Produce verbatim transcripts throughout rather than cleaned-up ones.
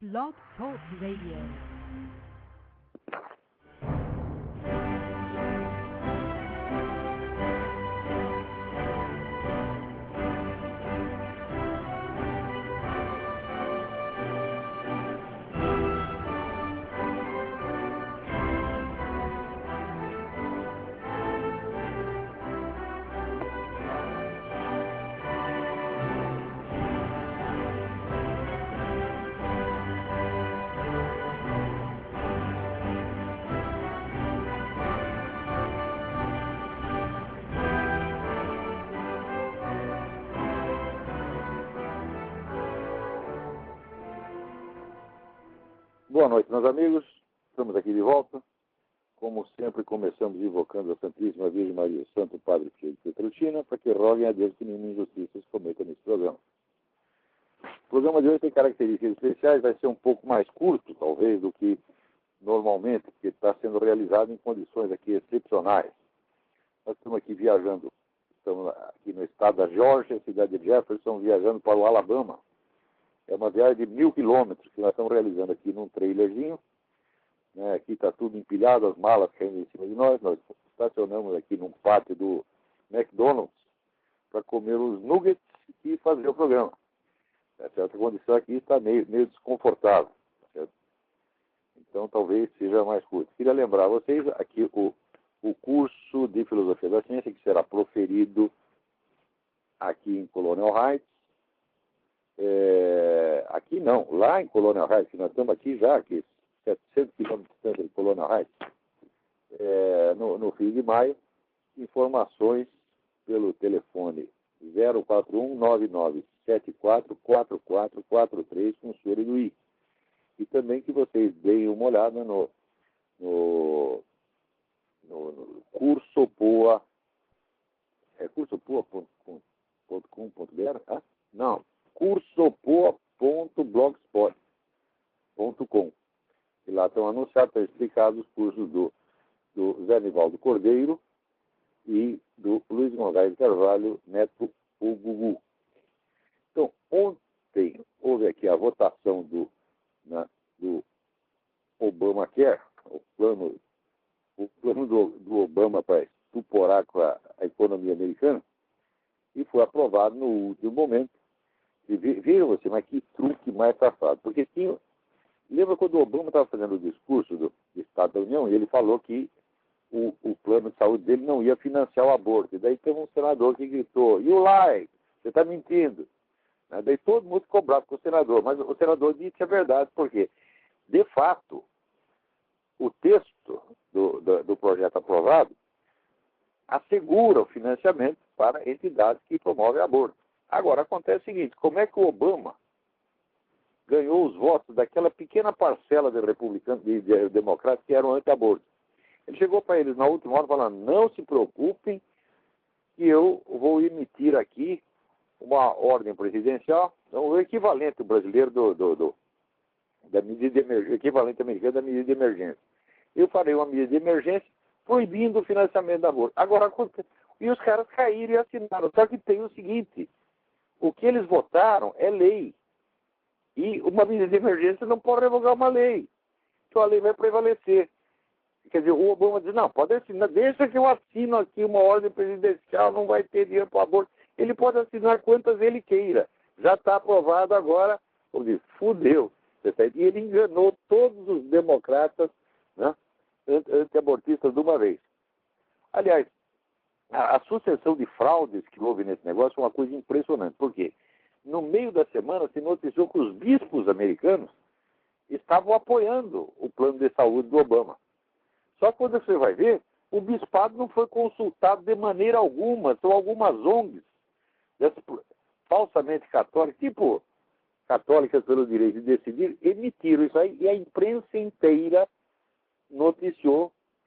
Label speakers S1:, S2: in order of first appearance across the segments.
S1: Blog Talk Radio.
S2: Boa noite, meus amigos. Estamos aqui de volta. Como sempre, começamos invocando a Santíssima Virgem Maria, o Santo Padre Pio de Pietrelcina, para que roguem a Deus que nenhuma injustiça se cometa nesse programa. O programa de hoje tem características especiais, vai ser um pouco mais curto, talvez, do que normalmente, porque está sendo realizado em condições aqui excepcionais. Nós estamos aqui viajando, estamos aqui no estado da Geórgia, cidade de Jefferson, viajando para o Alabama. É uma viagem de mil quilômetros que nós estamos realizando aqui num trailerzinho. Né? Aqui está tudo empilhado, as malas caindo em cima de nós. Nós estacionamos aqui num pátio do McDonald's para comer os nuggets e fazer o programa. Tá certo? A condição aqui está meio, meio desconfortável. Tá certo? Então talvez seja mais curto. Queria lembrar a vocês aqui o, o curso de Filosofia da Ciência que será proferido aqui em Colonial Heights. É, aqui não, lá em Colonial Heights, nós estamos aqui já, aqui, setecentos quilômetros de Colonial Heights, é, no, no fim de maio, informações pelo telefone zero quatro um nove nove sete quatro quatro quatro quatro três com o senhor Inuí. E também que vocês deem uma olhada no, no, no, no curso poa, é cursopoa ponto com ponto b r? Ah, não. cursopoa ponto blogspot ponto com. E lá estão anunciados, estão explicados os cursos do, do Zé Nivaldo Cordeiro e do Luiz Gonzalez Carvalho, neto o Gugu. Então, ontem houve aqui a votação do, na, do Obamacare, o plano, o plano do, do Obama para estuporar com a, a economia americana, e foi aprovado no último momento. E viram você, mas que truque mais safado. Porque tinha. Lembra quando o Obama estava fazendo o discurso do, do Estado da União e ele falou que o, o plano de saúde dele não ia financiar o aborto. E daí teve um senador que gritou: "You lie! Você está mentindo!" Né? Daí todo mundo ficou bravo com o senador. Mas o senador disse a verdade, porque, de fato, o texto do, do, do projeto aprovado assegura o financiamento para entidades que promovem aborto. Agora, acontece o seguinte: como é que o Obama ganhou os votos daquela pequena parcela de republicanos e de, de democratas que eram anti-aborto? Ele chegou para eles na última hora falando: não se preocupem que eu vou emitir aqui uma ordem presidencial, então, o equivalente brasileiro do, do, do, da medida de emergência, equivalente americano da medida de emergência. Eu farei uma medida de emergência proibindo o financiamento da aborto. Agora, acontece, e os caras caíram e assinaram. Só que tem o seguinte: o que eles votaram é lei. E uma medida de emergência não pode revogar uma lei. Então a lei vai prevalecer. Quer dizer, o Obama diz: não, pode assinar, deixa que eu assino aqui uma ordem presidencial, não vai ter dinheiro para o aborto. Ele pode assinar quantas ele queira. Já está aprovado agora. Vamos dizer, fudeu. E ele enganou todos os democratas, né, anti-abortistas de uma vez. Aliás, a, a sucessão de fraudes que houve nesse negócio é uma coisa impressionante. Por quê? No meio da semana se noticiou que os bispos americanos estavam apoiando o plano de saúde do Obama. Só que quando você vai ver, o bispado não foi consultado de maneira alguma. São algumas O N Gs dessas, falsamente católicas, tipo Católicas pelo Direito de Decidir, emitiram isso aí, e a imprensa inteira noticiou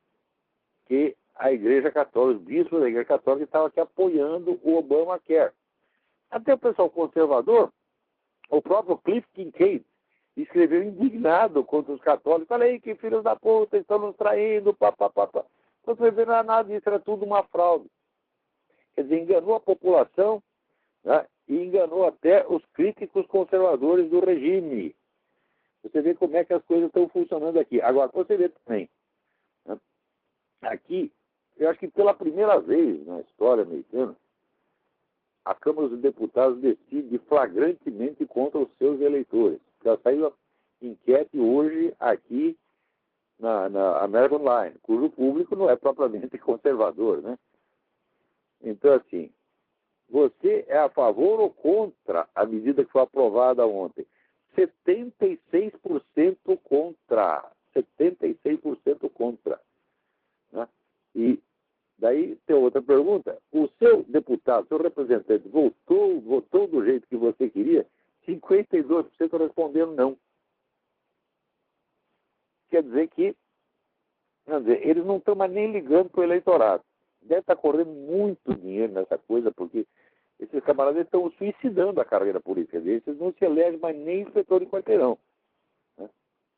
S2: que a Igreja Católica, os bispos da Igreja Católica estavam aqui apoiando o Obamacare. Até o pessoal conservador, o próprio Cliff Kincaid, escreveu indignado contra os católicos. Falei que filhos da puta estão nos traindo, papapá. Quando você vê, não era nada disso, era tudo uma fraude. Quer dizer, enganou a população, né, e enganou até os críticos conservadores do regime. Você vê como é que as coisas estão funcionando aqui. Agora, você vê também, né? Aqui, eu acho que pela primeira vez na história americana, a Câmara dos Deputados decide flagrantemente contra os seus eleitores. Já saiu a enquete hoje aqui na, na American Line, cujo público não é propriamente conservador, né? Então, assim, você é a favor ou contra a medida que foi aprovada ontem? setenta e seis por cento contra. setenta e seis por cento contra. Né? E daí tem outra pergunta. O seu deputado, seu representante, votou, votou do jeito que você queria? cinquenta e dois por cento responderam não. Quer dizer que quer dizer, eles não estão mais nem ligando para o eleitorado. Deve estar correndo muito dinheiro nessa coisa, porque esses camaradas estão suicidando a carreira política deles. Eles não se elegem mais nem inspetor de quarteirão. Né?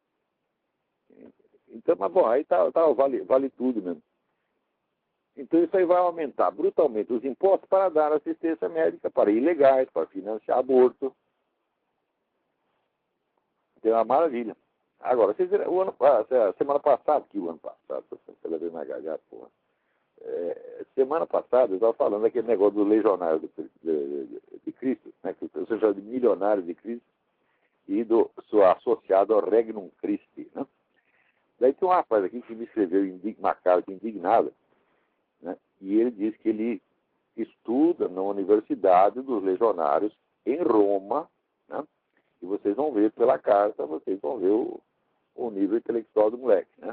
S2: Então, mas bom, aí tá, tá, vale, vale tudo mesmo. Então isso aí vai aumentar brutalmente os impostos para dar assistência médica para ilegais, para financiar aborto. Então é uma maravilha. Agora, vocês viram, o ano, a semana passada, que o ano passado, você levei na garganta, porra. É, semana passada eu estava falando daquele negócio do legionário de, de, de, de Cristo, né, que eu seja de milionário de Cristo e do sou associado ao Regnum Christi. Né? Daí tem um rapaz aqui que me escreveu uma carta indignada, né, e ele diz que ele estuda na Universidade dos Legionários em Roma, né, e vocês vão ver pela carta, vocês vão ver o, o nível intelectual do moleque, né?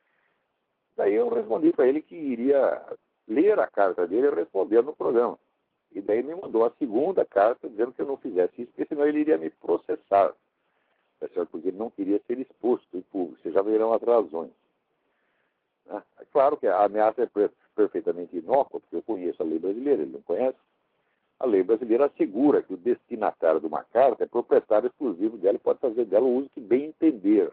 S2: Daí eu respondi para ele que iria ler a carta dele e responder no programa. E daí ele me mandou a segunda carta dizendo que eu não fizesse isso, porque senão ele iria me processar. Porque ele não queria ser exposto em público. Vocês já verão as razões. É claro que a ameaça é perfeitamente inócua, porque eu conheço a lei brasileira, ele não conhece. A lei brasileira assegura que o destinatário de uma carta é proprietário exclusivo dela e pode fazer dela o uso que bem entender,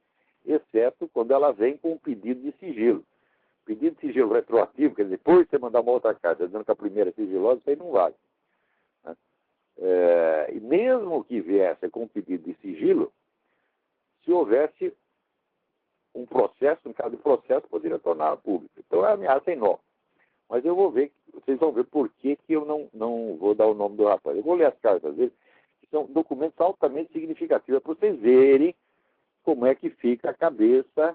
S2: exceto quando ela vem com um pedido de sigilo. Pedido de sigilo retroativo, quer dizer, depois de você mandar uma outra carta dizendo que a primeira é sigilosa, isso aí não vale. Né? É, e mesmo que viesse com um pedido de sigilo, se houvesse um processo, um caso de processo, poderia tornar público. Então a ameaça é inócua. Mas eu vou ver, vocês vão ver por que, que eu não, não vou dar o nome do rapaz. Eu vou ler as cartas dele, que são documentos altamente significativos, para vocês verem como é que fica a cabeça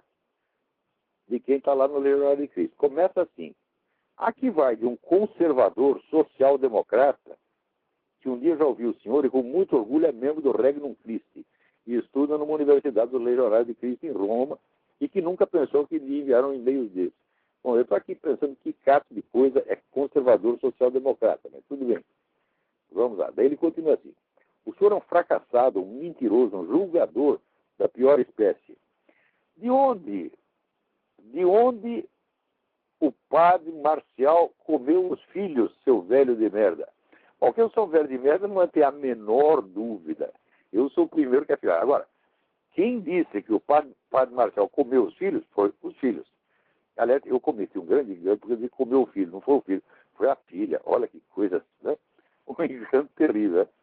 S2: de quem está lá no Legionário de Cristo. Começa assim. Aqui vai de um conservador social-democrata, que um dia já ouviu o senhor e com muito orgulho é membro do Regnum Christi e estuda numa universidade do Legionário de Cristo em Roma e que nunca pensou que lhe enviaram e-mails desses. Bom, eu estou aqui pensando que cato de coisa é conservador social-democrata, mas tudo bem. Vamos lá. Daí ele continua assim. O senhor é um fracassado, um mentiroso, um julgador da pior espécie. De onde, de onde o padre Marcial comeu os filhos, seu velho de merda? Bom, que eu sou um velho de merda não tem a menor dúvida. Eu sou o primeiro que afirma. Agora, quem disse que o padre, padre Marcial comeu os filhos, foi os filhos. Aliás, eu cometi um grande engano porque ele comeu o filho, não foi o filho, foi a filha. Olha que coisa, né? Um engano terrível, né?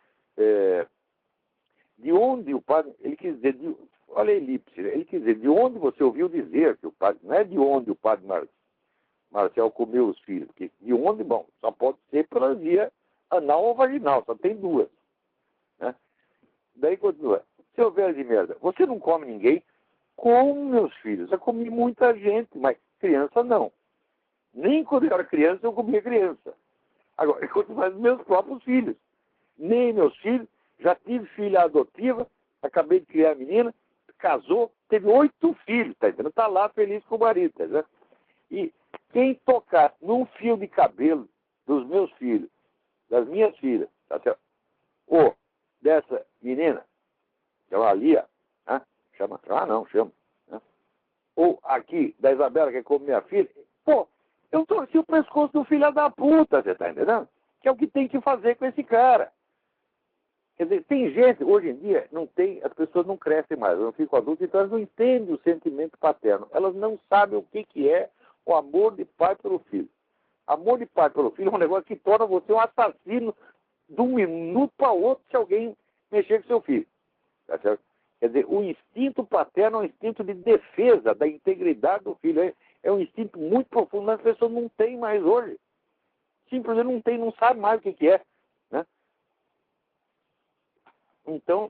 S2: É, de onde o padre, ele quis dizer, de, olha a elipse, ele quis dizer, de onde você ouviu dizer que o padre, não é de onde o padre Mar, Marcial comeu os filhos, porque de onde, bom, só pode ser pela via anal ou vaginal, só tem duas. Né? Daí continua, seu velho de merda, você não come ninguém? Como, meus filhos, eu comi muita gente, mas criança não. Nem quando eu era criança eu comia criança. Agora, eu continuo dos meus próprios filhos. Nem meus filhos, já tive filha adotiva, acabei de criar a menina, casou, teve oito filhos, tá entendendo? Tá lá feliz com o marido, tá entendendo? E quem tocar num fio de cabelo dos meus filhos, das minhas filhas, tá certo? Ou dessa menina, que é uma Lia, né? Chama, ah não, chama. Né? Ou aqui, da Isabela, que é como minha filha, pô, eu torci o pescoço do filho da puta, você tá entendendo? Que é o que tem que fazer com esse cara. Quer dizer, tem gente, hoje em dia, não tem, as pessoas não crescem mais, não ficam adultas, então elas não entendem o sentimento paterno. Elas não sabem o que, que é o amor de pai pelo filho. Amor de pai pelo filho é um negócio que torna você um assassino de um minuto para outro se alguém mexer com seu filho. Tá certo? Quer dizer, o instinto paterno é um instinto de defesa da integridade do filho. É, é um instinto muito profundo, mas as pessoas não têm mais hoje. Simplesmente não tem, não sabe mais o que, que é. Né? Então,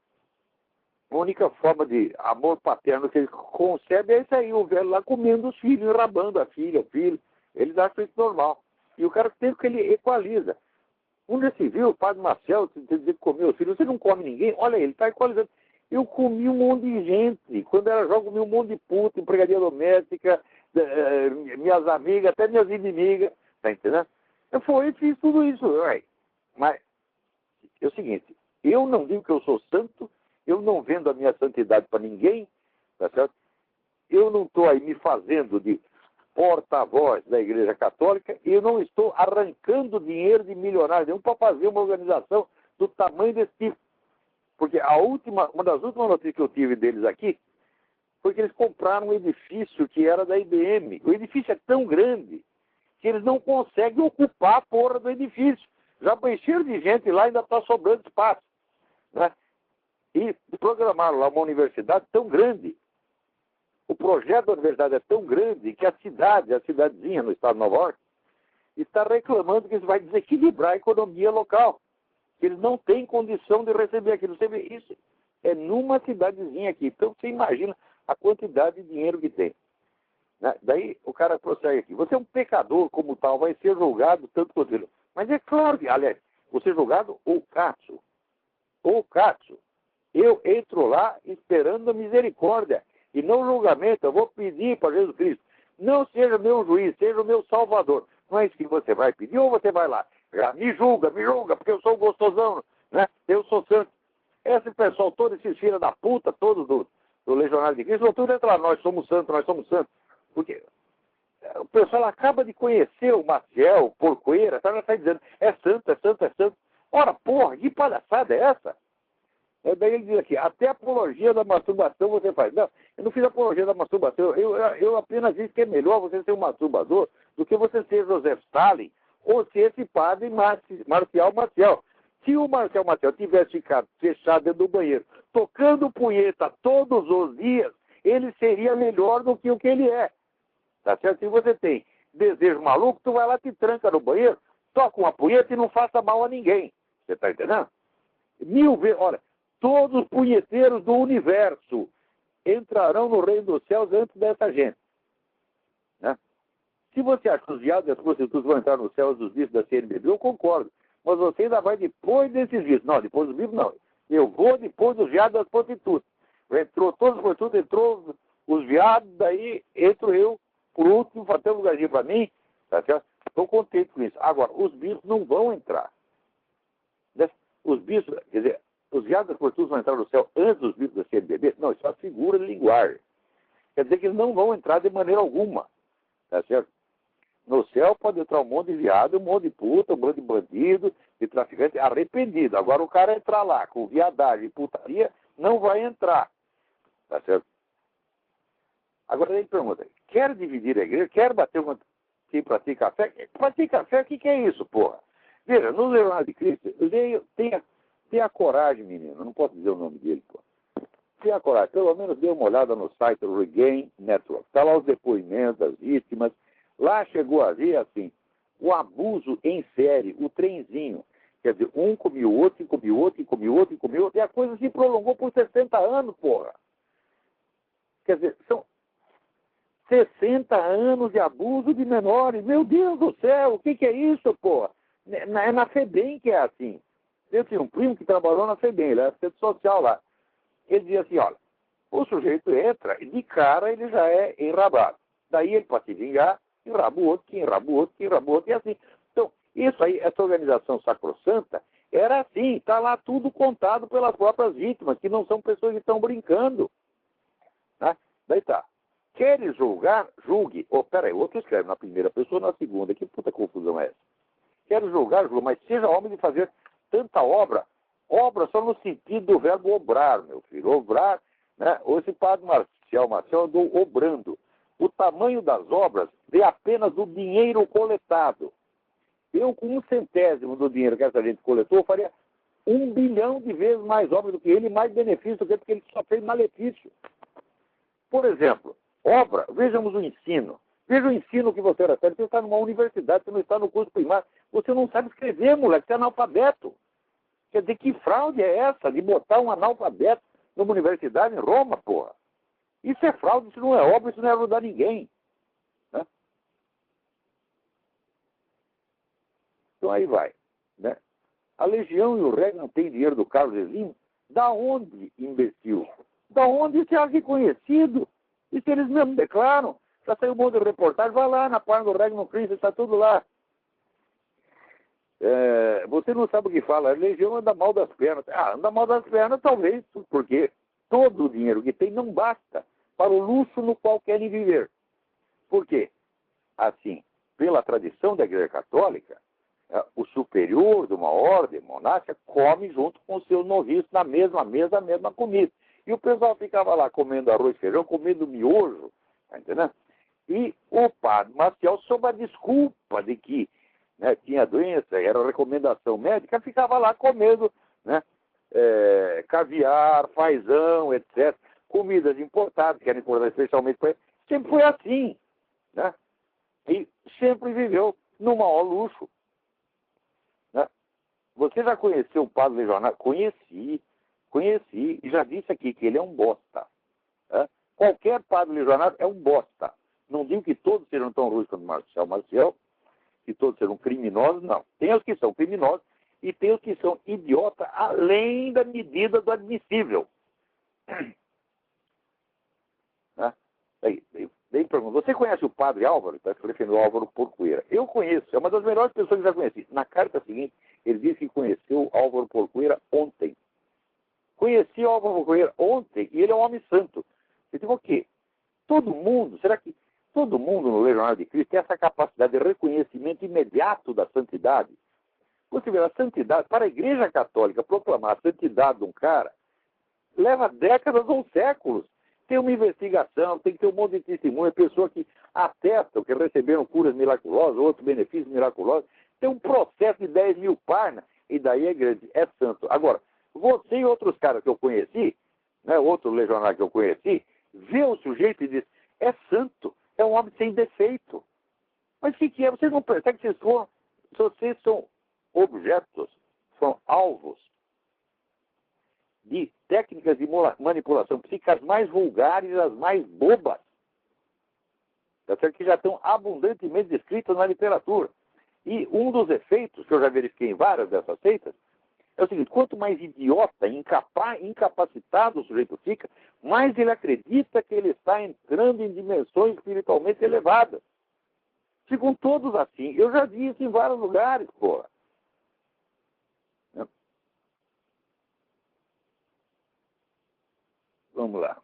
S2: a única forma de amor paterno que ele concebe é isso aí, o velho lá comendo os filhos, enrabando a filha, o filho. Eles acham isso normal. E o cara tem que ele equaliza. Um já se viu, o padre Marcelo, dizer que comeu os filhos, você não come ninguém, olha ele, está equalizando. Eu comi um monte de gente. Quando era jovem, comi um monte de puta, empregaria doméstica, eh, minhas amigas, até minhas inimigas. Tá entendendo? Eu fui, fiz tudo isso. Ué. Mas é o seguinte, eu não digo que eu sou santo, eu não vendo a minha santidade para ninguém, tá certo? Eu não estou aí me fazendo de porta-voz da Igreja Católica e eu não estou arrancando dinheiro de milionários nenhum para fazer uma organização do tamanho desse tipo. Porque a última, uma das últimas notícias que eu tive deles aqui foi que eles compraram um edifício que era da I B M. O edifício é tão grande que eles não conseguem ocupar a porra do edifício. Já encheram de gente lá e ainda está sobrando espaço. Né? E programaram lá uma universidade tão grande. O projeto da universidade é tão grande que a cidade, a cidadezinha no estado de Nova York, está reclamando que isso vai desequilibrar a economia local. Que eles não têm condição de receber aquilo. Você vê, isso é numa cidadezinha aqui. Então você imagina a quantidade de dinheiro que tem. Né? Daí o cara prossegue aqui. Você é um pecador como tal, vai ser julgado tanto quanto ele. Mas é claro que, aliás, você é julgado ou caço. Ou caço. Eu entro lá esperando a misericórdia e não julgamento. Eu vou pedir para Jesus Cristo. Não seja meu juiz, seja o meu salvador. Não é isso que você vai pedir ou você vai lá? Me julga, me julga, porque eu sou gostosão, né? Eu sou santo. Esse pessoal, todos esses filhos da puta, todos do, do Legionário de Cristo, vão tudo entrar, nós somos santos, nós somos santos. Porque o pessoal acaba de conhecer o Maciel, o Porcoeira, tá, já está dizendo, é santo, é santo, é santo. Ora, porra, que palhaçada é essa? É, daí ele diz aqui, até a apologia da masturbação você faz. Não, eu não fiz apologia da masturbação, eu, eu, eu apenas disse que é melhor você ser um masturbador do que você ser José Stalin ou ser esse padre Marcial Maciel. Se o Marcial Maciel tivesse ficado fechado dentro do banheiro, tocando punheta todos os dias, ele seria melhor do que o que ele é. Tá certo? Se você tem desejo maluco, tu vai lá, te tranca no banheiro, toca uma punheta e não faça mal a ninguém. Você tá entendendo? Mil vezes, olha, todos os punheteiros do universo entrarão no reino dos céus antes dessa gente. Né? Se você acha que os viados e as prostitutas vão entrar nos céus dos bichos da C N B B, eu concordo. Mas você ainda vai depois desses bichos. Não, depois dos bichos não. Eu vou depois dos viados e das prostitutas. Entrou todos os prostitutos, entrou os viados, daí entro eu, por último, para ter um lugarzinho para mim. Tá certo? Estou contente com isso. Agora, os bichos não vão entrar. Né? Os bichos, quer dizer, os viados e as prostitutas vão entrar no céu antes dos bichos da C N B B? Não, isso é uma figura de linguagem. Quer dizer que eles não vão entrar de maneira alguma. Tá certo? No céu pode entrar um monte de viado, um monte de puta, um monte de bandido, de traficante arrependido. Agora o cara entrar lá com viadagem e putaria, não vai entrar. Tá certo? Agora ele pergunta, quer dividir a igreja? Quer bater uma... quem pratica fé? Pratica fé, o que, que é isso, porra? Veja, no Legionário de Cristo, leio, tenha, tenha coragem, menino, não posso dizer o nome dele, porra. Tenha coragem, pelo menos dê uma olhada no site do Regain Network. Está lá os depoimentos das vítimas. Lá chegou a ver, assim, o abuso em série, o trenzinho. Quer dizer, um comia o outro, e comia o outro, e comia o outro, e comia o outro, e a coisa se prolongou por sessenta anos, porra. Quer dizer, são sessenta anos de abuso de menores. Meu Deus do céu, o que, que é isso, porra? É na FEBEM que é assim. Eu tinha um primo que trabalhou na FEBEM, ele era assistente social lá. Ele dizia assim, olha, o sujeito entra e de cara ele já é enrabado. Daí ele, para se vingar, enraba o outro, que enraba o outro, que enraba o outro, e assim. Então, isso aí, essa organização sacrossanta, era assim, está lá tudo contado pelas próprias vítimas, que não são pessoas que estão brincando. Né? Daí tá. Queres julgar? Julgue. Oh, peraí, o outro escreve na primeira pessoa, na segunda. Que puta confusão é essa? Quero julgar, julgue, mas seja homem de fazer tanta obra. Obra só no sentido do verbo obrar, meu filho. Obrar, né? Esse padre Marcial Marcial andou obrando. O tamanho das obras é apenas o dinheiro coletado. Eu, com um centésimo do dinheiro que essa gente coletou, faria um bilhão de vezes mais obra do que ele, mais benefício do que ele, porque ele só fez malefício. Por exemplo, obra, vejamos o ensino. Veja o ensino que você recebe. Você está numa universidade, você não está no curso primário, você não sabe escrever, moleque, você é analfabeto. Quer dizer, que fraude é essa de botar um analfabeto numa universidade em Roma, porra? Isso é fraude, isso não é obra, isso não é ajudar ninguém. Né? Então aí vai. Né? A Legião e o Reg não têm dinheiro do Carlos Exim? Da onde, imbecil? Da onde isso é reconhecido? Isso eles mesmos declaram. Já saiu um monte de reportagem, vai lá na página do Regnum Christi, está tudo lá. É, você não sabe o que fala, a Legião anda mal das pernas. Ah, anda mal das pernas talvez, porque todo o dinheiro que tem não basta para o luxo no qual querem viver. Por quê? Assim, pela tradição da Igreja Católica, o superior de uma ordem monástica come junto com os seus noviços na mesma mesa, a mesma comida. E o pessoal ficava lá comendo arroz e feijão, comendo miojo, tá entendendo? E o padre Maciel, sob a desculpa de que né, tinha doença, era recomendação médica, ficava lá comendo né, é, caviar, fazão, etcétera. Comidas importadas, que eram importadas especialmente para ele. Sempre foi assim. Né? E sempre viveu no maior luxo. Né? Você já conheceu o padre legionário? Conheci, conheci, e já disse aqui que ele é um bosta. Né? Qualquer padre legionário é um bosta. Não digo que todos sejam tão ruins quanto Marcial Marcial, que todos sejam criminosos, não. Tem os que são criminosos e tem os que são idiotas além da medida do admissível. Né? Daí, daí, daí pergunta, você conhece o padre Álvaro? Está referindo ao Álvaro Porcoeira. Eu conheço, é uma das melhores pessoas que já conheci. Na carta seguinte, ele disse que conheceu o Álvaro Porcoeira ontem. Conheci o Álvaro Porcoeira ontem e ele é um homem santo. Eu digo o quê? Todo mundo, será que todo mundo no Legionário de Cristo tem essa capacidade de reconhecimento imediato da santidade? Você vê, a santidade, para a Igreja Católica proclamar a santidade de um cara, leva décadas ou séculos. Tem uma investigação, tem que ter um monte de testemunha, pessoas que atestam que receberam curas miraculosas, outros benefícios miraculosos. Tem um processo de dez mil páginas, e daí a igreja é santo. Agora, você e outros caras que eu conheci, né, outro legionário que eu conheci, vê o sujeito e diz, é santo, é um homem sem defeito. Mas o que, que é? Vocês não percebem que vocês são, vocês são objetos, são alvos de técnicas de manipulação psíquica as mais vulgares, as mais bobas, tá certo? Que já estão abundantemente descritas na literatura. E um dos efeitos, que eu já verifiquei em várias dessas seitas, é o seguinte, quanto mais idiota, incapaz, incapacitado o sujeito fica, mais ele acredita que ele está entrando em dimensões espiritualmente elevadas. Ficam todos assim. Eu já vi isso em vários lugares, porra. Vamos lá.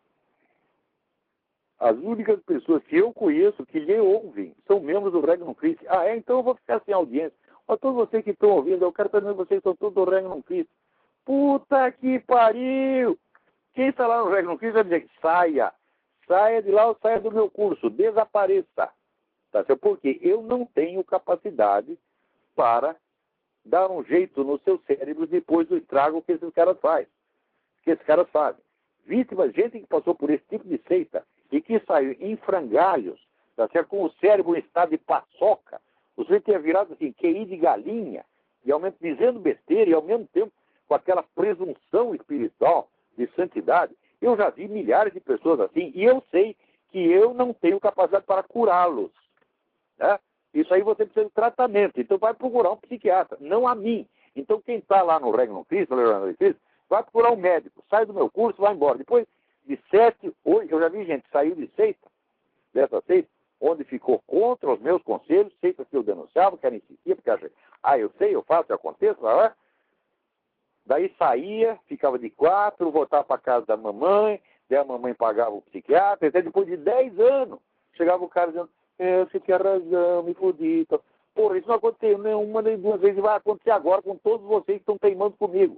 S2: As únicas pessoas que eu conheço que lhe ouvem são membros do Regnum Christi. Ah, é? Então eu vou ficar sem audiência. Ó, todos vocês que estão ouvindo, eu quero estar dizendo que vocês são todos do Regnum Christi. Puta que pariu! Quem está lá no Regnum Christi vai dizer que saia. Saia de lá ou saia do meu curso. Desapareça. Tá certo? Porque eu não tenho capacidade para dar um jeito no seu cérebro depois do estrago que esses caras fazem. Que esses caras fazem. Vítimas, gente que passou por esse tipo de seita e que saiu em frangalhos, tá certo? Com o cérebro em estado de paçoca, o sujeito tinha virado assim, Q I de galinha, e ao mesmo dizendo besteira, e ao mesmo tempo com aquela presunção espiritual de santidade. Eu já vi milhares de pessoas assim, e eu sei que eu não tenho capacidade para curá-los. Né? Isso aí você precisa de tratamento, então vai procurar um psiquiatra, não a mim. Então quem está lá no Regnum Christi, no Regnum Christi, vai procurar um médico, sai do meu curso, vai embora. Depois de sete, oito, eu já vi gente que saiu de seita, dessa seita, onde ficou contra os meus conselhos, seitas que eu denunciava, que era insistia, porque acha, ah, eu sei, eu faço, eu aconteço, lá, lá. Daí saía, ficava de quatro, voltava para casa da mamãe, daí a mamãe pagava o psiquiatra, até depois de dez anos, chegava o cara dizendo, é, você tinha razão, me fudi. Então, porra, isso não aconteceu nenhuma nem duas vezes, e vai acontecer agora com todos vocês que estão teimando comigo.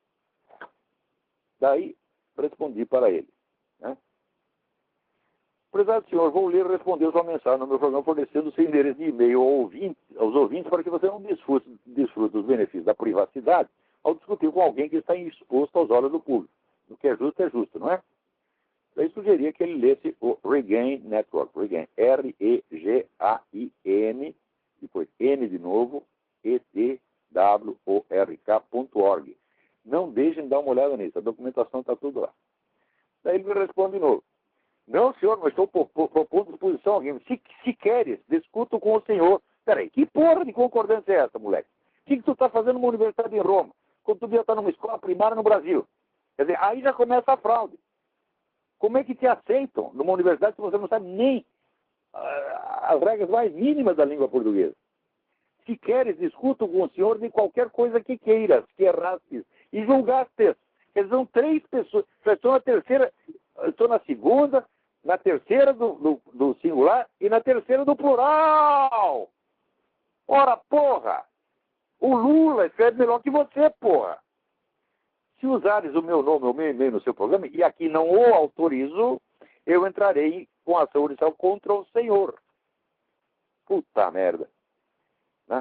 S2: Daí, respondi para ele. Né? Prezado senhor, vou ler e responder sua mensagem no meu programa fornecendo seu endereço de e-mail ao ouvinte, aos ouvintes para que você não desfrute, desfrute dos benefícios da privacidade ao discutir com alguém que está exposto aos olhos do público. O que é justo é justo, não é? Daí sugeria que ele lesse o Regain Network, Regain, R E G A I N, depois N de novo, E T W O R K ponto org. Não deixem de dar uma olhada nisso, a documentação está tudo lá. Daí ele me responde de novo. Não, senhor, mas estou propondo disposição a alguém. Se, se queres, discuto com o senhor. Peraí, que porra de concordância é essa, moleque? O que, que tu está fazendo numa universidade em Roma, quando tu devia estar numa escola primária no Brasil? Quer dizer, aí já começa a fraude. Como é que te aceitam numa universidade se você não sabe nem uh, as regras mais mínimas da língua portuguesa? Se queres, discuto com o senhor de qualquer coisa que queiras, que errastes e julgastes. Quer dizer, são três pessoas. Já estou na terceira, estou na segunda, na terceira do, do, do singular e na terceira do plural. Ora, porra! O Lula escreve melhor que você, porra! Se usares o meu nome, o meu e-mail no seu programa, e aqui não o autorizo, eu entrarei com ação judicial contra o senhor. Puta merda. Né?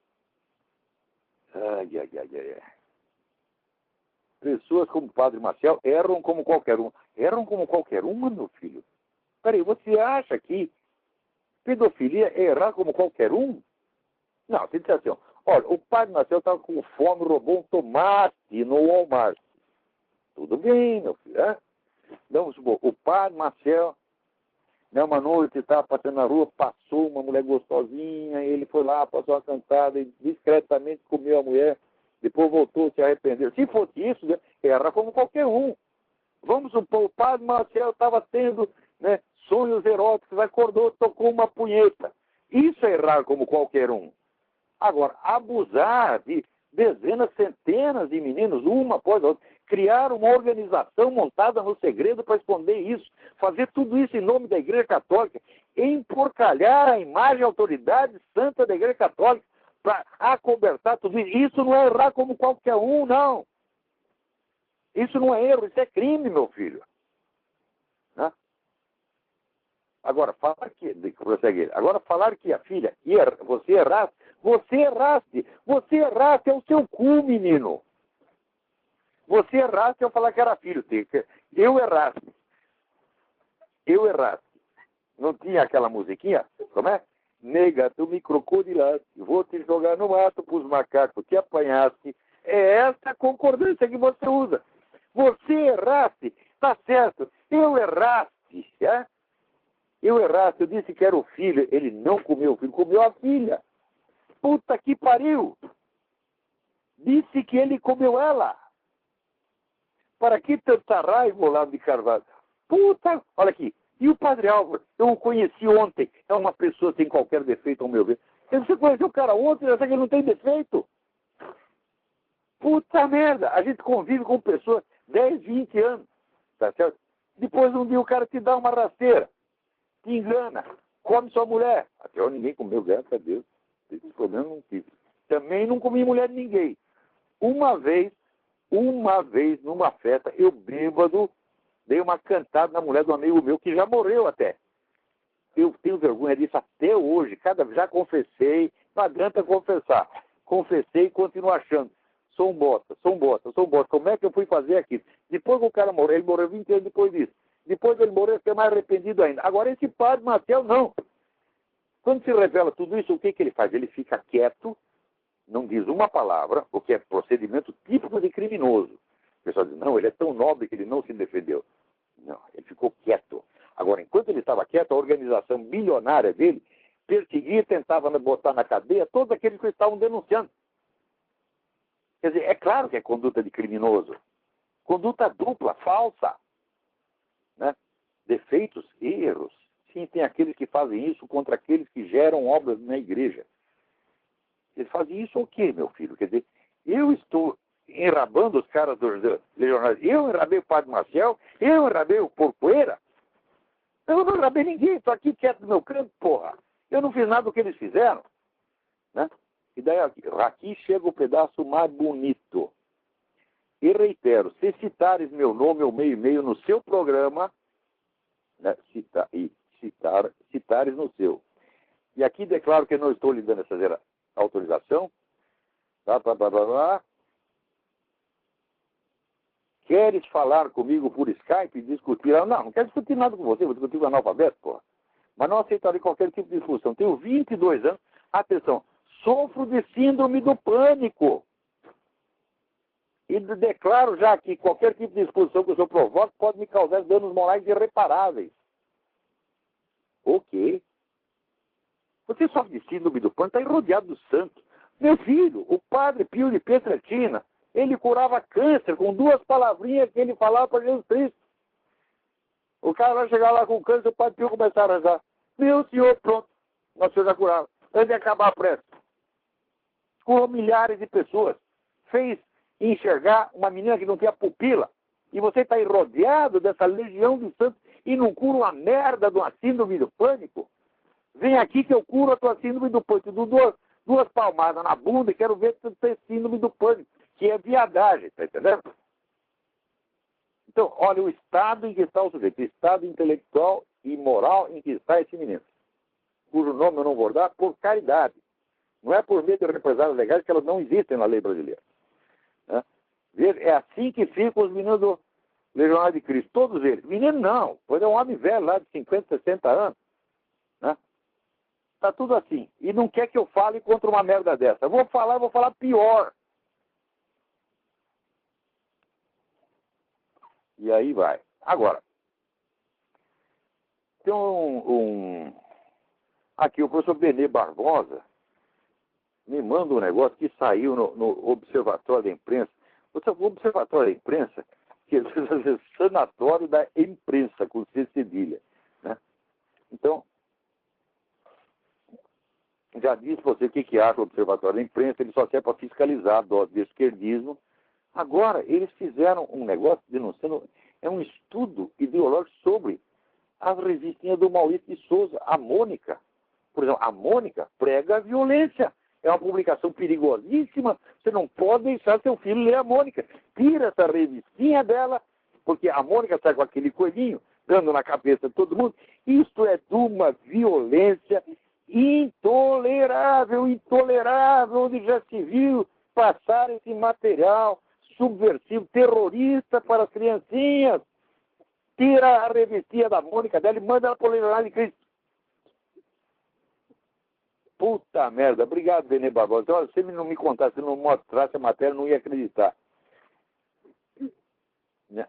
S2: Ai, ai, ai, ai. Pessoas como o Padre Maciel erram como qualquer um. Erram como qualquer um, meu filho? Peraí, você acha que pedofilia é errar como qualquer um? Não, você diz assim, ó, olha, o Padre Maciel estava com fome, roubou um tomate no Walmart. Tudo bem, meu filho, né? Vamos supor, o Padre Maciel, né, uma noite estava passando na rua, passou uma mulher gostosinha, ele foi lá, passou uma cantada e discretamente comeu a mulher, depois voltou, se arrependeu. Se fosse isso, né, erra como qualquer um. Vamos supor, o Padre Maciel estava tendo, né, sonhos eróticos, acordou, tocou uma punheta. Isso é errar como qualquer um. Agora, abusar de dezenas, centenas de meninos, uma após a outra, criar uma organização montada no segredo para esconder isso, fazer tudo isso em nome da Igreja Católica, emporcalhar a imagem e autoridade santa da Igreja Católica para acobertar tudo isso. Isso não é errar como qualquer um, não. Isso não é erro, isso é crime, meu filho. Né? Agora, falar que, prossegue, agora falar que a filha, você erraste, você erraste, você erraste, é o seu cu, menino. Você erraste ao falar que era filho. Eu erraste. Eu erraste. Não tinha aquela musiquinha? Como é? Nega, tu me crocodilaste, vou te jogar no mato pros macacos, te apanhaste. É essa a concordância que você usa. Você erraste, tá certo. Eu erraste, é? Eu erraste, eu disse que era o filho, ele não comeu o filho, comeu a filha. Puta que pariu! Disse que ele comeu ela. Para que tanta raiva, Olavo de Carvalho? Puta, olha aqui. E o Padre Álvaro, eu o conheci ontem, é uma pessoa sem qualquer defeito, ao meu ver. Você conheceu o cara ontem, já sabe que ele não tem defeito. Puta merda, a gente convive com pessoas dez, vinte anos, tá certo? Depois um dia o cara te dá uma rasteira, te engana, come sua mulher. Até hoje ninguém comeu, graças a Deus. Esse problema não tive. Também não comi mulher de ninguém. Uma vez, uma vez, numa festa, eu bêbado, dei uma cantada na mulher de um amigo meu que já morreu até. Eu tenho vergonha disso até hoje. Cada já confessei, não adianta confessar. Confessei e continuo achando. Sou um bosta, sou um bosta, sou um bosta. Como é que eu fui fazer aquilo? Depois que o cara morreu, ele morreu vinte anos depois disso. Depois ele morreu, eu fiquei mais arrependido ainda. Agora esse Padre Maciel, não. Quando se revela tudo isso, o que, que ele faz? Ele fica quieto, não diz uma palavra, o que é procedimento típico de criminoso. O pessoal diz, não, ele é tão nobre que ele não se defendeu. Não, ele ficou quieto. Agora, enquanto ele estava quieto, a organização bilionária dele perseguia e tentava botar na cadeia todos aqueles que estavam denunciando. Quer dizer, é claro que é conduta de criminoso. Conduta dupla, falsa. Né? Defeitos, erros. Sim, tem aqueles que fazem isso contra aqueles que geram obras na igreja. Eles fazem isso o quê, meu filho? Quer dizer, eu estou enrabando os caras dos legionários. Eu enrabei o Padre Maciel, eu enrabei o Porcoeira. Eu não enrabei ninguém, estou aqui quieto no meu canto, porra. Eu não fiz nada do que eles fizeram. Né? E daí aqui, aqui chega o pedaço mais bonito. E reitero, se citares meu nome ou meu e-mail no seu programa, né, cita, e citar, citares no seu. E aqui declaro que não estou lhe dando essa autorização. Tá, tá, tá, tá, tá. Queres falar comigo por Skype e discutir? Ah, não, não quero discutir nada com você, vou discutir com o analfabeto, porra. Mas não aceitarei qualquer tipo de discussão. Tenho vinte e dois anos. Atenção, sofro de síndrome do pânico. E declaro já que qualquer tipo de discussão que o senhor provoque pode me causar danos morais irreparáveis. Ok. Você sofre de síndrome do pânico, está rodeado dos santos. Meu filho, o padre Pio de Pietrelcina, ele curava câncer com duas palavrinhas que ele falava para Jesus Cristo. O cara vai chegar lá com câncer, o padre Pio começar a rezar. Meu senhor, pronto, nosso senhor já curava. Antes de acabar a prece. Curou milhares de pessoas. Fez enxergar uma menina que não tinha pupila. E você está aí rodeado dessa legião de santos e não cura uma merda de uma síndrome do pânico? Vem aqui que eu curo a tua síndrome do pânico. Dou duas, duas palmadas na bunda e quero ver se você tem síndrome do pânico, que é viadagem, tá entendendo? Então, olha o estado em que está o sujeito, o estado intelectual e moral em que está esse menino, cujo nome eu não vou dar, por caridade. Não é por meio de represálias legais, que elas não existem na lei brasileira. Né? Veja, é assim que ficam os meninos do Legionário de Cristo, todos eles. Menino não, pois é um homem velho lá de cinquenta, sessenta anos. Né? Tá tudo assim. E não quer que eu fale contra uma merda dessa. Eu vou falar, eu vou falar pior. E aí vai. Agora, tem um, um... Aqui o professor Benê Barbosa me manda um negócio que saiu no, no Observatório da Imprensa. O Observatório da Imprensa, que é o Sanatório da Imprensa, com C cedilha. Né? Então, já disse você o que, que acha o Observatório da Imprensa, ele só serve para fiscalizar a dose de esquerdismo. Agora, eles fizeram um negócio denunciando, é um estudo ideológico sobre as revistinhas do Maurício de Souza, a Mônica. Por exemplo, a Mônica prega a violência. É uma publicação perigosíssima. Você não pode deixar seu filho ler a Mônica. Tira essa revistinha dela, porque a Mônica está com aquele coelhinho dando na cabeça de todo mundo. Isso é de uma violência intolerável, intolerável, onde já se viu passar esse material subversivo, terrorista para as criancinhas. Tira a revistinha da Mônica dela e manda ela para o Legionário de Cristo. Puta merda. Obrigado, Benê Barbosa. Então, se ele não me contasse, se não mostrasse a matéria, eu não ia acreditar. Né?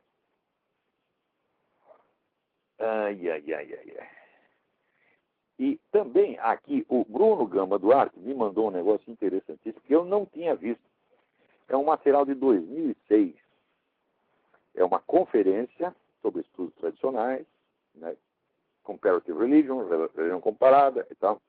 S2: Ai, ai, ai, ai, ai. E também aqui o Bruno Gama Duarte me mandou um negócio interessantíssimo que eu não tinha visto. É um material de dois mil e seis. É uma conferência sobre estudos tradicionais, né? Comparative Religion, religião comparada e tal,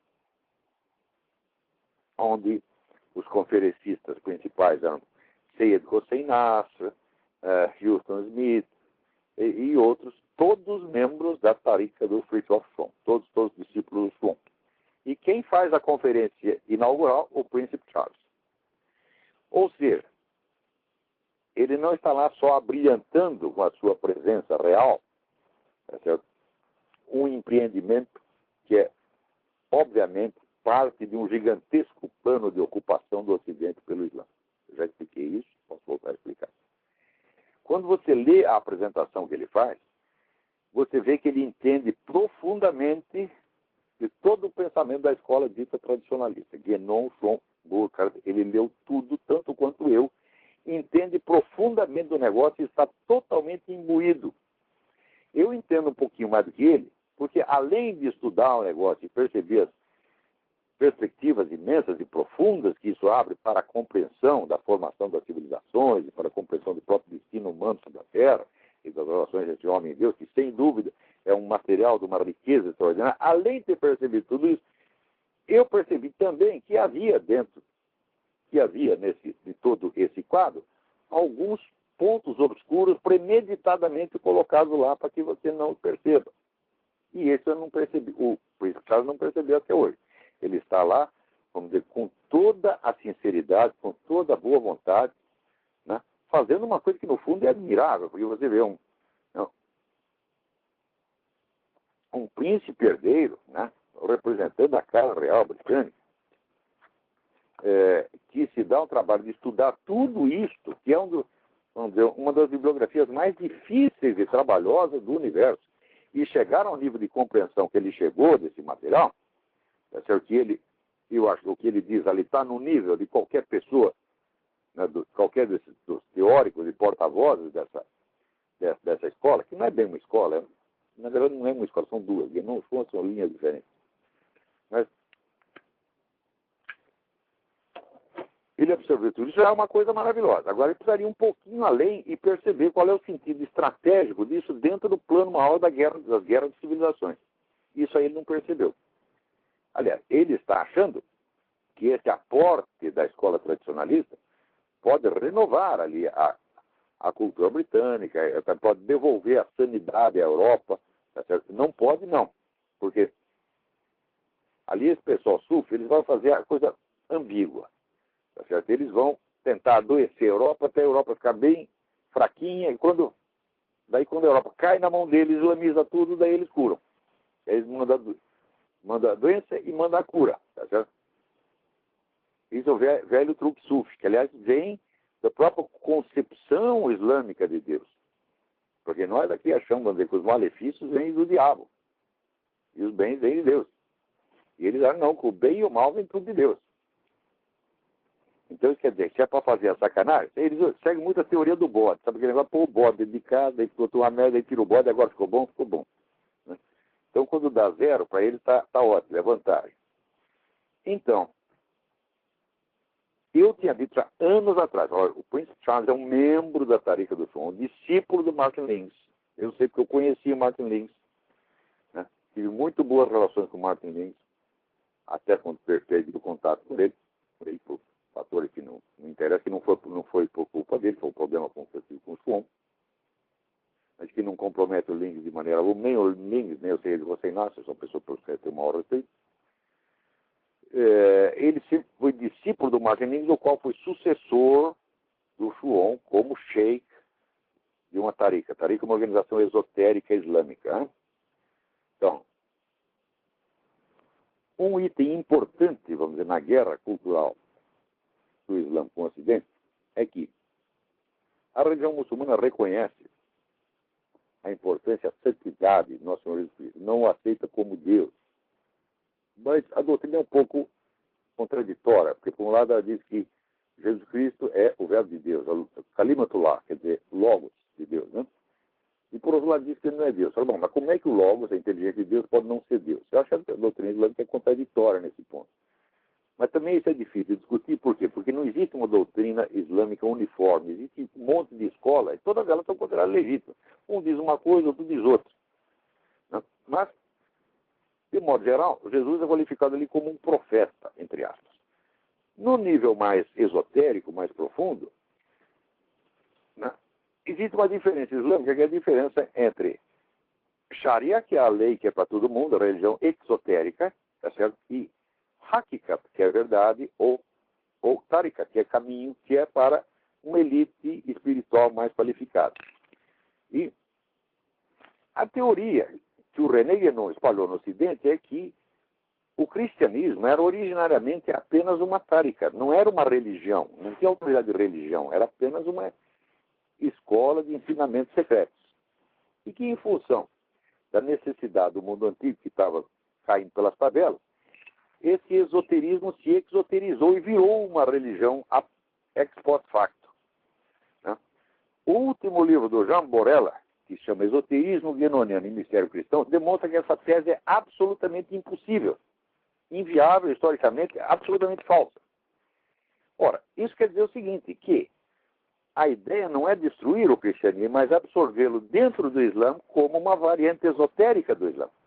S2: onde os conferencistas principais eram Seyyed Hossein Nasr, uh, Houston Smith e, e outros, todos membros da tarica do Fritjof Schwab, todos, todos discípulos do Schwab. E quem faz a conferência inaugural? O Príncipe Charles. Ou seja, ele não está lá só abrilhantando com a sua presença real, tá certo? Um empreendimento que é, obviamente, parte de um gigantesco plano de ocupação do Ocidente pelo Islã. Eu já expliquei isso, posso voltar a explicar. Quando você lê a apresentação que ele faz, você vê que ele entende profundamente de todo o pensamento da escola dita tradicionalista. Guénon, Schwab, Burkhardt, ele leu tudo, tanto quanto eu, entende profundamente do negócio e está totalmente imbuído. Eu entendo um pouquinho mais do que ele, porque além de estudar o negócio e perceber as perspectivas imensas e profundas que isso abre para a compreensão da formação das civilizações e para a compreensão do próprio destino humano sobre a Terra e das relações entre homem e Deus, que sem dúvida é um material de uma riqueza extraordinária, além de ter percebido tudo isso, eu percebi também que havia dentro, que havia nesse, de todo esse quadro, alguns pontos obscuros premeditadamente colocados lá para que você não perceba. E esse eu não percebi, o Príncipe Charles não percebeu até hoje. Ele está lá, vamos dizer, com toda a sinceridade, com toda a boa vontade, né, fazendo uma coisa que no fundo é admirável, porque você vê um, um príncipe herdeiro, né, representando a Casa Real Britânica, é, que se dá o trabalho de estudar tudo isto, que é um do, vamos dizer, uma das bibliografias mais difíceis e trabalhosas do universo, e chegar ao nível de compreensão que ele chegou desse material, é certo que ele, eu acho que o que ele diz ali está no nível de qualquer pessoa, né, do, qualquer desses, dos teóricos e porta-vozes dessa, dessa, dessa escola, que não é bem uma escola, é, na verdade não é uma escola, são duas, não são linhas diferentes. Mas ele absorveu tudo, isso já é uma coisa maravilhosa. Agora ele precisaria um pouquinho além e perceber qual é o sentido estratégico disso dentro do plano maior da guerra, das guerras de civilizações. Isso aí ele não percebeu. Aliás, ele está achando que esse aporte da escola tradicionalista pode renovar ali a, a cultura britânica, pode devolver a sanidade à Europa, tá certo? Não pode não, porque ali esse pessoal sufre, eles vão fazer a coisa ambígua, tá certo? Eles vão tentar adoecer a Europa até a Europa ficar bem fraquinha, e quando, daí quando a Europa cai na mão deles, islamiza tudo, daí eles curam. Eles mandam, mandam a doença e mandam a cura, tá certo? Isso é o velho, velho truque sufi, que aliás vem da própria concepção islâmica de Deus. Porque nós aqui achamos, vamos dizer, que os malefícios vêm do diabo. E os bens vêm de Deus. E eles acham não, que o bem e o mal vêm tudo de Deus. Então isso quer dizer, se é para fazer a sacanagem, eles seguem muito a teoria do bode. Sabe aquele negócio? Pô, o bode dentro de casa, aí botou uma merda, aí tira o bode, agora ficou bom, ficou bom. Né? Então quando dá zero, para ele está tá ótimo, é vantagem. Então, eu tinha dito há anos atrás, olha, o Príncipe Charles é um membro da Tariqa do Som, um discípulo do Martin Lins. Eu sei porque eu conheci o Martin Lins. Né? Tive muito boas relações com o Martin Lins, até quando perdi o contato com ele, por, aí, por fatores que não, não interessa, que não foi, não foi por culpa dele, foi um problema com o Som, mas que não compromete o Lins de maneira alguma, nem o Lins, nem eu sei ele, você nasce, eu sou uma pessoa que tem uma hora respeito. É, ele sempre foi discípulo do Martin Lins, o qual foi sucessor do Shuon como sheikh de uma tariqa. Tariqa é uma organização esotérica islâmica. Hein? Então, um item importante, vamos dizer, na guerra cultural do Islã com o Ocidente é que a religião muçulmana reconhece a importância, a santidade do nosso Senhor Jesus Cristo, não o aceita como Deus. Mas a doutrina é um pouco contraditória, porque por um lado ela diz que Jesus Cristo é o verbo de Deus, Kalimatullah, quer dizer, Logos de Deus, né? E por outro lado diz que ele não é Deus. Fala, bom, mas como é que o Logos, a inteligência de Deus, pode não ser Deus? Eu acho que a doutrina islâmica é contraditória nesse ponto. Mas também isso é difícil de discutir, por quê? Porque não existe uma doutrina islâmica uniforme, existe um monte de escolas, e todas elas são consideradas legítimas. Um diz uma coisa, outro diz outra. Né? Mas de modo geral, Jesus é qualificado ali como um profeta, entre aspas. No nível mais esotérico, mais profundo, né, existe uma diferença islâmica, que é a diferença entre Sharia, que é a lei que é para todo mundo, a religião exotérica, tá certo? E Hakikat, que é a verdade, ou, ou Tariqa, que é caminho, que é para uma elite espiritual mais qualificada. E a teoria que o René Guénon espalhou no Ocidente é que o cristianismo era originariamente apenas uma tariqa, não era uma religião, não tinha autoridade de religião, era apenas uma escola de ensinamentos secretos. E que, em função da necessidade do mundo antigo que estava caindo pelas tabelas, esse esoterismo se exoterizou e virou uma religião ex post facto. Né? O último livro do Jean Borella, que se chama Esoterismo Guénoniano e Mistério Cristão, demonstra que essa tese é absolutamente impossível, inviável, historicamente, absolutamente falsa. Ora, isso quer dizer o seguinte, que a ideia não é destruir o cristianismo, mas absorvê-lo dentro do Islã como uma variante esotérica do Islã.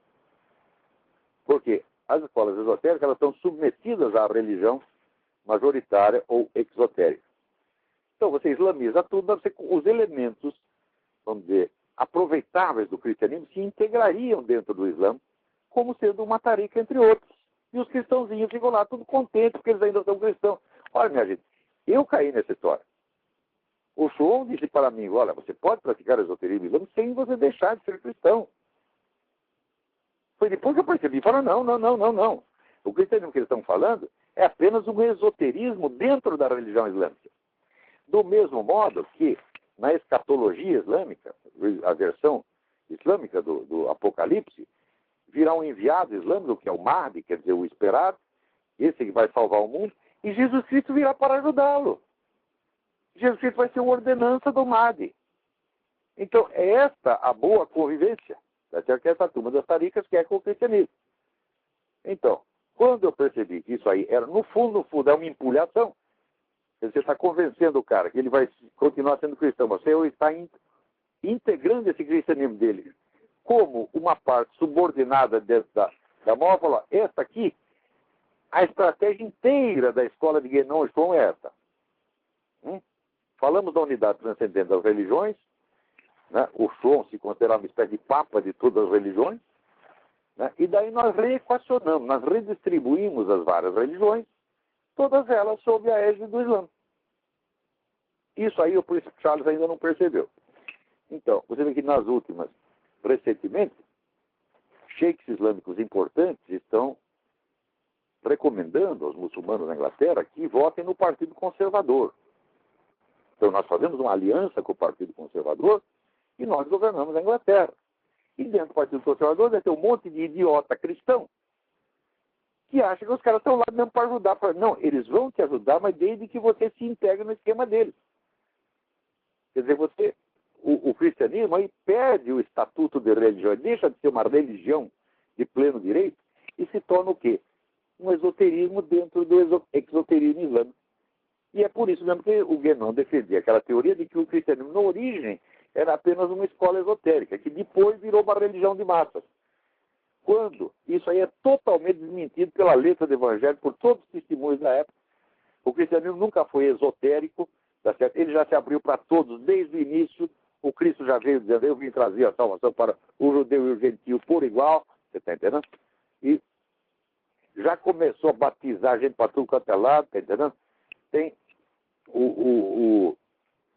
S2: Porque as escolas esotéricas elas estão submetidas à religião majoritária ou exotérica. Então você islamiza tudo, você, os elementos, vamos dizer, aproveitáveis do cristianismo se integrariam dentro do Islã como sendo uma tariqa entre outros. E os cristãozinhos ficam lá tudo contentes porque eles ainda são cristãos. Olha, minha gente, eu caí nessa história. O Shuon disse para mim, olha, você pode praticar esoterismo islâmico sem você deixar de ser cristão. Foi depois que eu percebi, falaram, não, não, não, não, não. O cristianismo que eles estão falando é apenas um esoterismo dentro da religião islâmica. Do mesmo modo que, na escatologia islâmica, a versão islâmica do, do Apocalipse, virá um enviado islâmico, que é o Mahdi, quer dizer, o esperado, esse que vai salvar o mundo, e Jesus Cristo virá para ajudá-lo. Jesus Cristo vai ser uma ordenança do Mahdi. Então, é esta a boa convivência, até que essa turma das taricas quer com o cristianismo. Então, quando eu percebi que isso aí era, no fundo, no fundo, é uma empulhação, você está convencendo o cara que ele vai continuar sendo cristão, você está in, integrando esse cristianismo dele como uma parte subordinada dentro da, da maior, falar, esta aqui, a estratégia inteira da escola de Guénon é essa. Hum? Falamos da unidade transcendente das religiões, né? O Schwann se considera uma espécie de papa de todas as religiões, né? E daí nós reequacionamos, nós redistribuímos as várias religiões, todas elas sob a égide do Islã. Isso aí o príncipe Charles ainda não percebeu. Então, você vê que nas últimas, recentemente, sheiks islâmicos importantes estão recomendando aos muçulmanos na Inglaterra que votem no Partido Conservador. Então nós fazemos uma aliança com o Partido Conservador e nós governamos a Inglaterra. E dentro do Partido Conservador deve ter um monte de idiota cristão que acha que os caras estão lá mesmo para ajudar. Pra... Não, eles vão te ajudar, mas desde que você se integre no esquema deles. Quer dizer, você, o, o cristianismo aí perde o estatuto de religião, deixa de ser uma religião de pleno direito e se torna o quê? Um esoterismo dentro do exoterismo islâmico. E é por isso mesmo que o Guénon defendia aquela teoria de que o cristianismo, na origem, era apenas uma escola esotérica, que depois virou uma religião de massas. Quando isso aí é totalmente desmentido pela letra do Evangelho, por todos os testemunhos da época. O cristianismo nunca foi esotérico, tá certo? Ele já se abriu para todos desde o início. O Cristo já veio dizendo, eu vim trazer a salvação para o judeu e o gentio por igual, você está entendendo? E já começou a batizar a gente para tudo quanto é lado, está entendendo? Tem o, o, o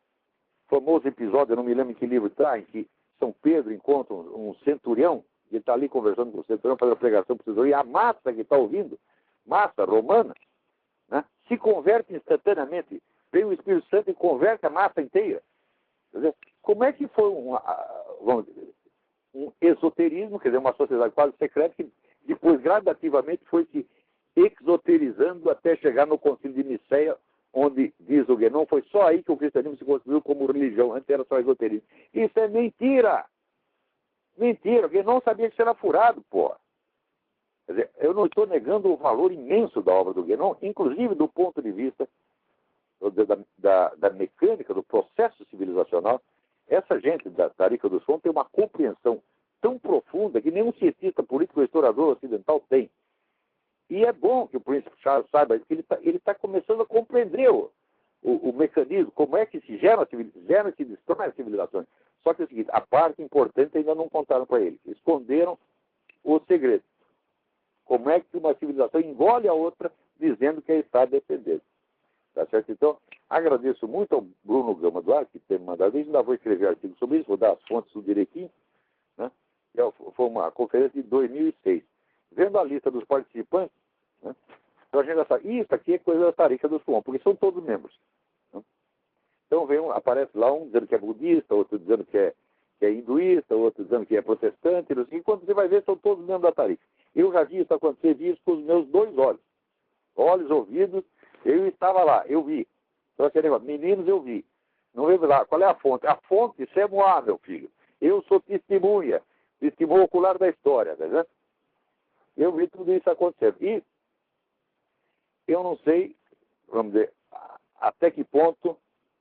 S2: famoso episódio, eu não me lembro em que livro está, em que São Pedro encontra um, um centurião, e ele está ali conversando com o centurião, fazendo a pregação para o centurião, e a massa que está ouvindo, massa romana, né, se converte instantaneamente. Vem o Espírito Santo e converte a massa inteira. Quer dizer, como é que foi um, vamos dizer, um esoterismo, quer dizer, uma sociedade quase secreta, que depois gradativamente foi se exoterizando até chegar no Concílio de Nicéia, onde, diz o Guénon, foi só aí que o cristianismo se construiu como religião, antes era só esoterismo. Isso é mentira! Mentira! O Guénon sabia que isso era furado, porra. Quer dizer, eu não estou negando o valor imenso da obra do Guénon, inclusive do ponto de vista da, da, da mecânica, do processo civilizacional. Essa gente da Tariqa do Som tem uma compreensão tão profunda que nenhum cientista político ou historiador ocidental tem. E é bom que o príncipe Charles saiba que ele está ele tá começando a compreender o, o, o mecanismo, como é que se gera, gera e se destrói as civilizações. Só que é o seguinte, a parte importante ainda não contaram para ele. Esconderam o segredo. Como é que uma civilização engole a outra dizendo que está defendendo. Tá certo? Então, agradeço muito ao Bruno Gama Duarte, que tem me mandado isso. Ainda vou escrever artigo sobre isso, vou dar as fontes do direitinho. Né? Foi uma conferência de dois mil e seis. Vendo a lista dos participantes, né? Então a gente já sabe, isso aqui é coisa da Tariqa do Som, porque são todos membros. Né? Então vem um, aparece lá um dizendo que é budista, outro dizendo que é, que é hinduísta, outro dizendo que é protestante, e quando você vai ver, são todos membros da Tariqa. Eu já vi isso acontecer, vi isso com os meus dois olhos. Olhos, ouvidos, eu estava lá, eu vi. Então, aquele negócio, meninos, eu vi. Não veio lá, qual é a fonte? A fonte, isso é Moá, meu filho. Eu sou testemunha, testemunha ocular da história, tá vendo? Eu vi tudo isso acontecendo. E eu não sei, vamos dizer, até que ponto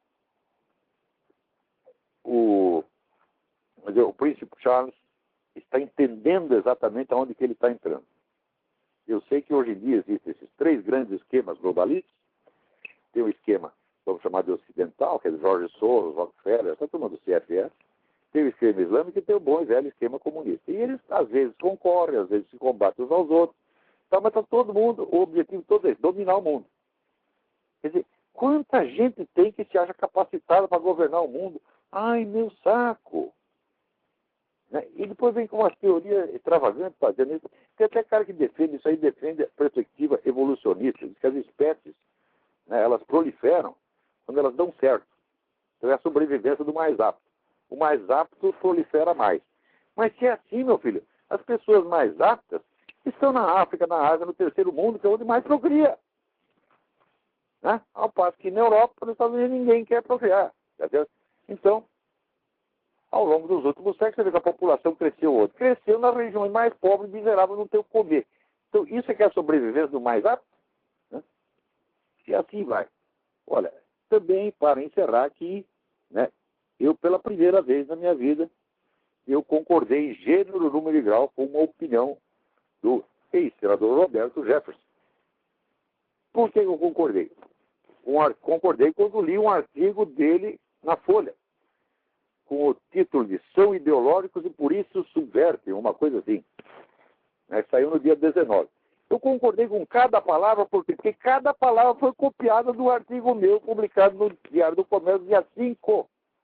S2: o, vamos dizer, o príncipe Charles está entendendo exatamente aonde que ele está entrando. Eu sei que hoje em dia existem esses três grandes esquemas globalistas. Tem o esquema, vamos chamar de ocidental, que é de George Soros, Rockefeller, essa turma do C F S. Tem o esquema islâmico e tem o bom e velho esquema comunista. E eles, às vezes, concorrem, às vezes se combatem uns aos outros. Tá, mas está todo mundo, o objetivo todo é dominar o mundo. Quer dizer, quanta gente tem que se acha capacitada para governar o mundo? Ai, meu saco! Né? E depois vem com umas teorias extravagantes fazendo isso. Tem até cara que defende isso aí, defende a perspectiva evolucionista, diz que as espécies, né, elas proliferam quando elas dão certo. Então é a sobrevivência do mais apto. O mais apto prolifera mais. Mas se é assim, meu filho, as pessoas mais aptas estão na África, na Ásia, no terceiro mundo, que é onde mais procria. Né? Ao passo que na Europa, nos Estados Unidos, ninguém quer procriar. Tá? Então, ao longo dos últimos séculos, você vê que a população cresceu onde? Cresceu nas regiões mais pobres e miseráveis, não tem o que comer. Então, isso é que é a sobrevivência do mais apto? Né? E assim vai. Olha, também para encerrar aqui, né, eu pela primeira vez na minha vida, eu concordei em gênero, número e grau com uma opinião do ex-senador Roberto Jefferson. Por que eu concordei? Um, concordei quando li um artigo dele na Folha, com o título de São Ideológicos e por isso subvertem, uma coisa assim. Né, saiu no dia dezenove. Eu concordei com cada palavra, porque, porque cada palavra foi copiada do artigo meu, publicado no Diário do Comércio, dia cinco.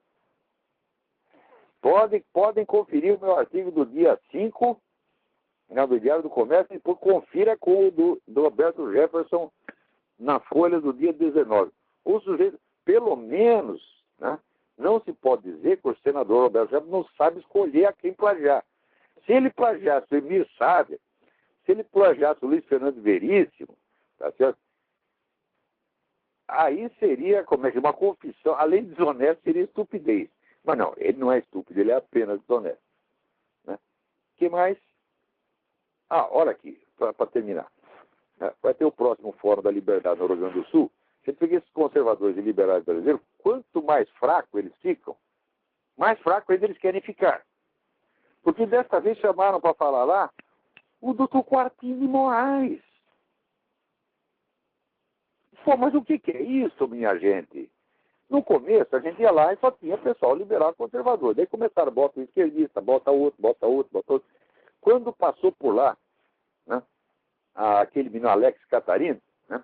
S2: Podem, podem conferir o meu artigo do dia cinco, né, do Diário do Comércio, e depois confira com o do, do Roberto Jefferson na Folha do dia dezenove. O sujeito, pelo menos, né, não se pode dizer que o senador Roberto Jefferson não sabe escolher a quem plagiar. Se ele plagiasse o Emir Sader, se ele plagiasse o Luiz Fernando Veríssimo, tá certo? Aí seria, como é que, uma confissão, além de desonesto, seria estupidez. Mas não, ele não é estúpido, ele é apenas desonesto. Né? Que mais? Ah, olha aqui, para terminar. Né? Vai ter o próximo Fórum da Liberdade no Rio Grande do Sul. Você vê que esses conservadores e liberais brasileiros, quanto mais fraco eles ficam, mais fraco ainda eles querem ficar. Porque desta vez chamaram para falar lá o doutor Quartim de Moraes. Pô, mas o que, que é isso, minha gente? No começo, a gente ia lá e só tinha pessoal liberal e conservador. Daí começaram, bota um esquerdista, bota outro, bota outro, bota outro. Quando passou por lá, né, aquele menino Alex Catarino, né,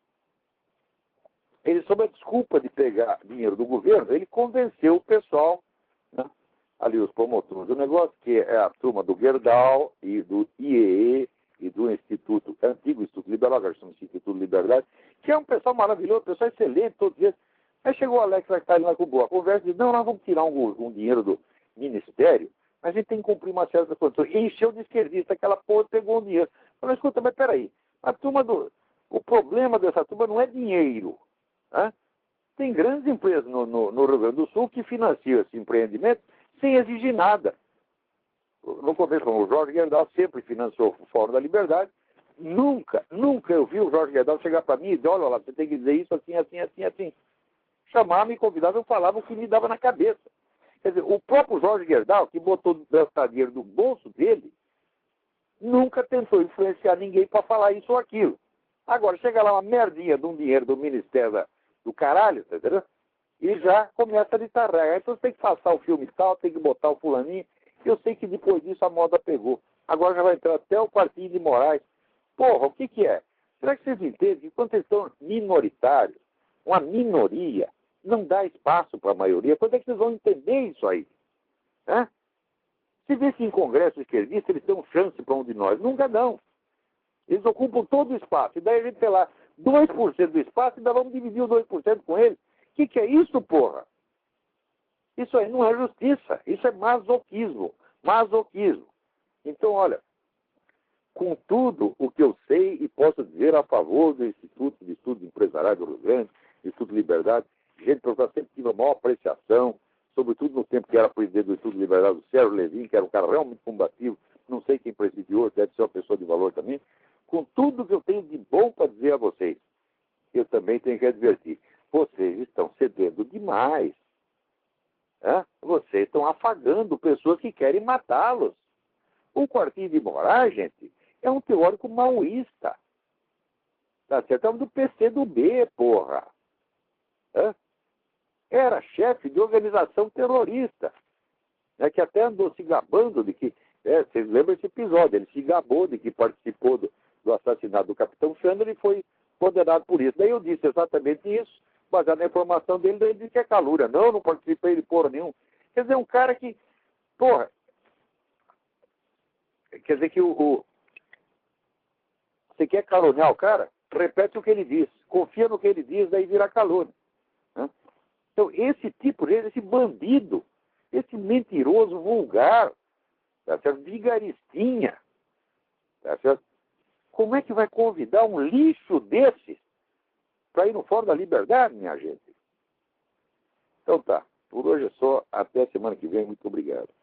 S2: ele, sob a desculpa de pegar dinheiro do governo, ele convenceu o pessoal, né, ali os promotores do negócio, que é a turma do Gerdau e do I E E e do Instituto, antigo Instituto Liberal, que chama Instituto Liberdade, que é um pessoal maravilhoso, pessoal excelente, todos eles. Aí chegou o Alex Catarino lá com boa conversa e disse, não, nós vamos tirar um, um dinheiro do Ministério, mas a gente tem que cumprir uma certa condição. E encheu de esquerdista, aquela porra pegou o dinheiro. Falei, escuta, mas peraí, a turma do... o problema dessa turma não é dinheiro. Né? Tem grandes empresas no, no, no Rio Grande do Sul que financiam esse empreendimento sem exigir nada. No começo, o Jorge Gerdau sempre financiou o Fórum da Liberdade. Nunca, nunca eu vi o Jorge Gerdau chegar para mim e dizer, olha lá, você tem que dizer isso assim, assim, assim, assim. Chamava, me convidava, eu falava o que me dava na cabeça. Quer dizer, o próprio Jorge Gerdau, que botou o dinheiro do bolso dele, nunca tentou influenciar ninguém para falar isso ou aquilo. Agora, chega lá uma merdinha de um dinheiro do Ministério da, do caralho, tá entendendo? E já começa a ditar regra. Então você tem que passar o filme tal, tem que botar o fulaninho. Eu sei que depois disso a moda pegou. Agora já vai entrar até o Quartim de Moraes. Porra, o que que é? Será que vocês entendem que quando eles são minoritários, uma minoria, não dá espaço para a maioria? Quando é que vocês vão entender isso aí? Né? Se vê que em congresso esquerdista eles dão chance para um de nós. Nunca dão. Eles ocupam todo o espaço. E daí a gente tem lá dois por cento do espaço e ainda vamos dividir os dois por cento com eles. O que, que é isso, porra? Isso aí não é justiça. Isso é masoquismo. Masoquismo. Então, olha, com tudo o que eu sei e posso dizer a favor do Instituto de Estudos Empresariais do Rio Grande, Instituto Liberdade, gente, eu sempre tive a maior apreciação, sobretudo no tempo que era presidente do Instituto Liberdade, o Sérgio Levin, que era um cara realmente combativo, não sei quem preside hoje, deve ser uma pessoa de valor também. Com tudo que eu tenho de bom para dizer a vocês, eu também tenho que advertir, vocês estão cedendo demais. Né? Vocês estão afagando pessoas que querem matá-los. O Quartim de Moraes, gente, é um teórico maoísta. Tá certo? É um do P C do B, porra. Hã? Era chefe de organização terrorista. Né, que até andou se gabando de que... É, vocês lembram esse episódio? Ele se gabou de que participou do, do assassinato do Capitão Sandro e foi condenado por isso. Daí eu disse exatamente isso, baseado na informação dele, daí ele disse que é calúnia. Não, não participei de porra nenhum. Quer dizer, um cara que... Porra, quer dizer que o, o... Você quer caluniar o cara? Repete o que ele diz. Confia no que ele diz, daí vira calúnia. Né? Então, esse tipo, esse bandido, esse mentiroso vulgar, tá certo? Vigaristinha, tá certo? Como é que vai convidar um lixo desse para ir no Fórum da Liberdade, minha gente? Então tá. Por hoje é só. Até semana que vem. Muito obrigado.